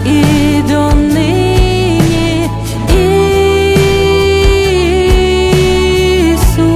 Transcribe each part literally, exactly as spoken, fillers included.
і донині. Ісус,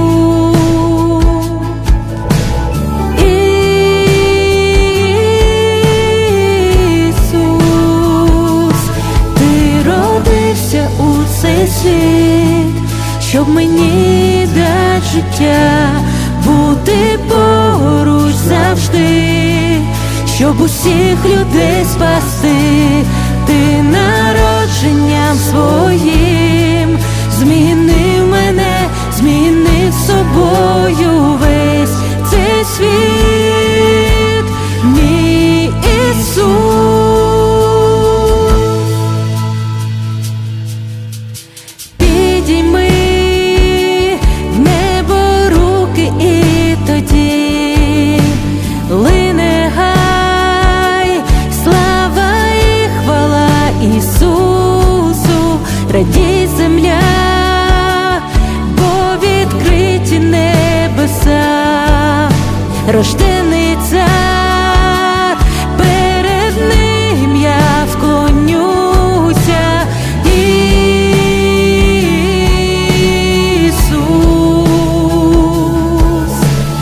Ісус, ти родився у цей світ, щоб мені дати життя, бути поруч завжди, щоб усіх людей спасти. Ти народженням своїм змінив мене, змінив собою весь цей світ, мій Ісус. Підійми в небо руки, і тоді лине гай, слава і хвала Ісусу. Радій земля, бо відкриті небеса, рождений цар, перед ним я вклонюся. Ісус,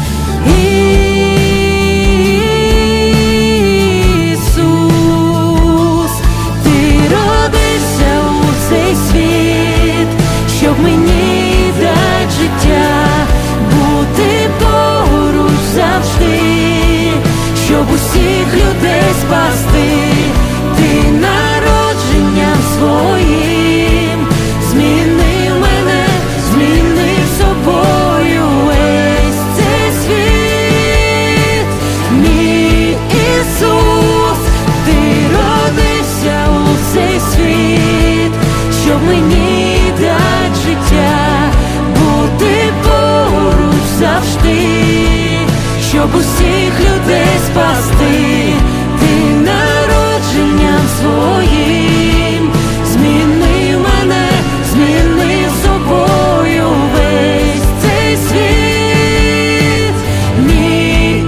Ісус, ти родився у цей світ, щоб мені дати життя, бути поруч завжди, щоб усіх людей спасти. Ти народженням своїм змінив мене, змінив собою весь цей світ, мій Ісус. Ти родився у цей світ, щоб мені дати життя, бути поруч завжди, щоб усіх людей спасти. Ти народженням своїм змінив мене, змінив собою весь цей світ, мій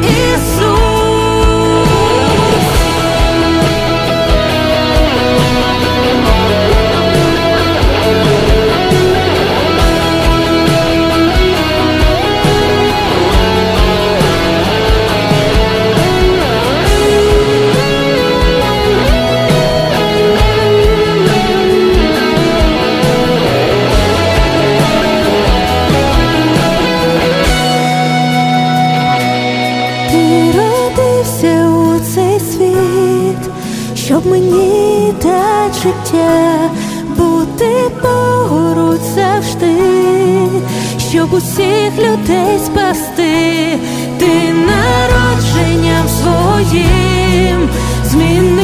Ісус. Ти родився у цей світ, щоб мені дати життя, бути поруч завжди, щоб усіх людей спасти. Ти народженням своїм змінив